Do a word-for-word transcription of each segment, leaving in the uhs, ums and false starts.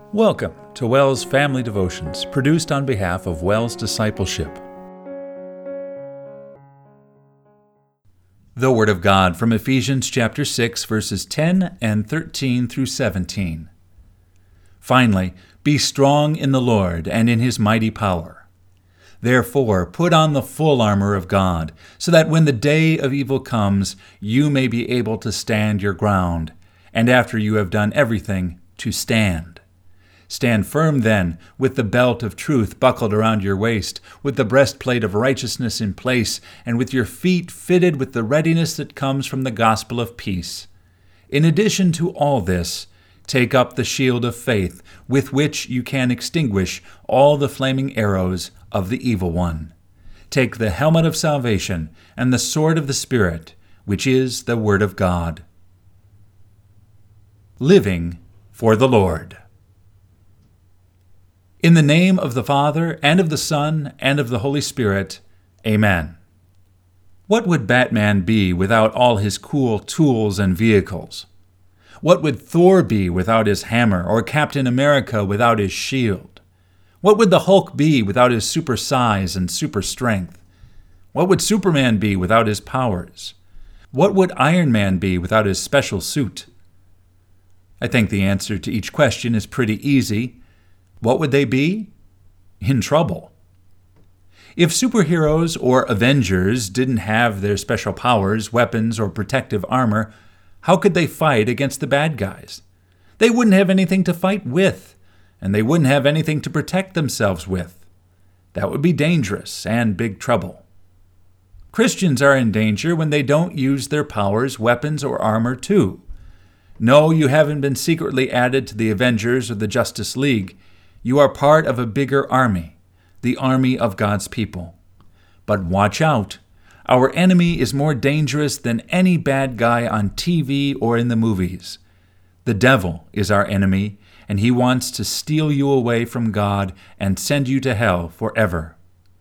Welcome to WELS Family Devotions, produced on behalf of WELS Discipleship. The Word of God from Ephesians chapter six, verses ten and thirteen through seventeen. Finally, be strong in the Lord and in His mighty power. Therefore, put on the full armor of God, so that when the day of evil comes, you may be able to stand your ground, and after you have done everything, to stand. Stand firm then, with the belt of truth buckled around your waist, with the breastplate of righteousness in place, and with your feet fitted with the readiness that comes from the gospel of peace. In addition to all this, take up the shield of faith, with which you can extinguish all the flaming arrows of the evil one. Take the helmet of salvation and the sword of the Spirit, which is the Word of God. Living for the Lord. In the name of the Father, and of the Son, and of the Holy Spirit, Amen. What would Batman be without all his cool tools and vehicles? What would Thor be without his hammer, or Captain America without his shield? What would the Hulk be without his super size and super strength? What would Superman be without his powers? What would Iron Man be without his special suit? I think the answer to each question is pretty easy. What would they be? In trouble. If superheroes or Avengers didn't have their special powers, weapons, or protective armor, how could they fight against the bad guys? They wouldn't have anything to fight with, and they wouldn't have anything to protect themselves with. That would be dangerous and big trouble. Christians are in danger when they don't use their powers, weapons, or armor too. No, you haven't been secretly added to the Avengers or the Justice League. You are part of a bigger army, the army of God's people. But watch out. Our enemy is more dangerous than any bad guy on T V or in the movies. The devil is our enemy, and he wants to steal you away from God and send you to hell forever.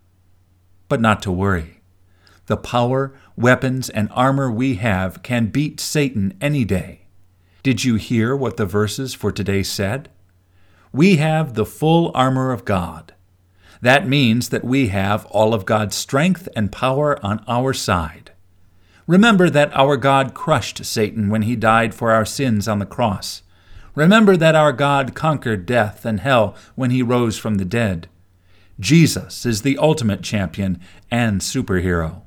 But not to worry. The power, weapons, and armor we have can beat Satan any day. Did you hear what the verses for today said? We have the full armor of God. That means that we have all of God's strength and power on our side. Remember that our God crushed Satan when he died for our sins on the cross. Remember that our God conquered death and hell when he rose from the dead. Jesus is the ultimate champion and superhero.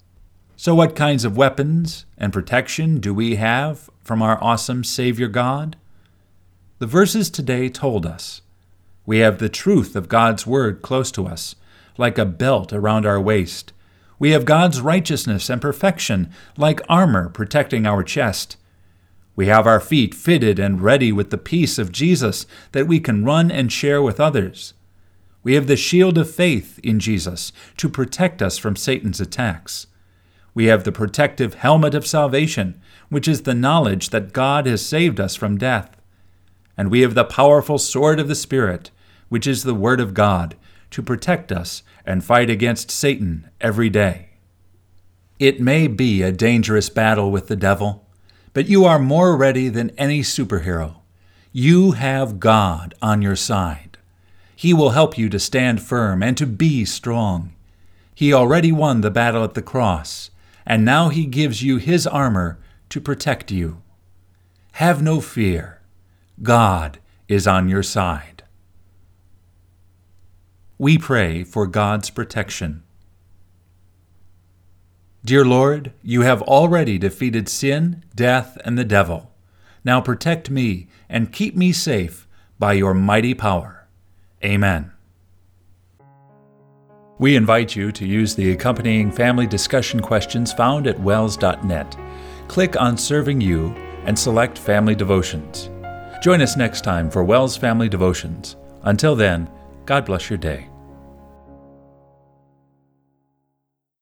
So what kinds of weapons and protection do we have from our awesome Savior God? The verses today told us. We have the truth of God's Word close to us, like a belt around our waist. We have God's righteousness and perfection, like armor protecting our chest. We have our feet fitted and ready with the peace of Jesus that we can run and share with others. We have the shield of faith in Jesus to protect us from Satan's attacks. We have the protective helmet of salvation, which is the knowledge that God has saved us from death. And we have the powerful sword of the Spirit, which is the Word of God, to protect us and fight against Satan every day. It may be a dangerous battle with the devil, but you are more ready than any superhero. You have God on your side. He will help you to stand firm and to be strong. He already won the battle at the cross, and now he gives you his armor to protect you. Have no fear. God is on your side. We pray for God's protection. Dear Lord, you have already defeated sin, death, and the devil. Now protect me and keep me safe by your mighty power. Amen. We invite you to use the accompanying family discussion questions found at wels dot net. Click on Serving You and select Family Devotions. Join us next time for WELS Family Devotions. Until then, God bless your day.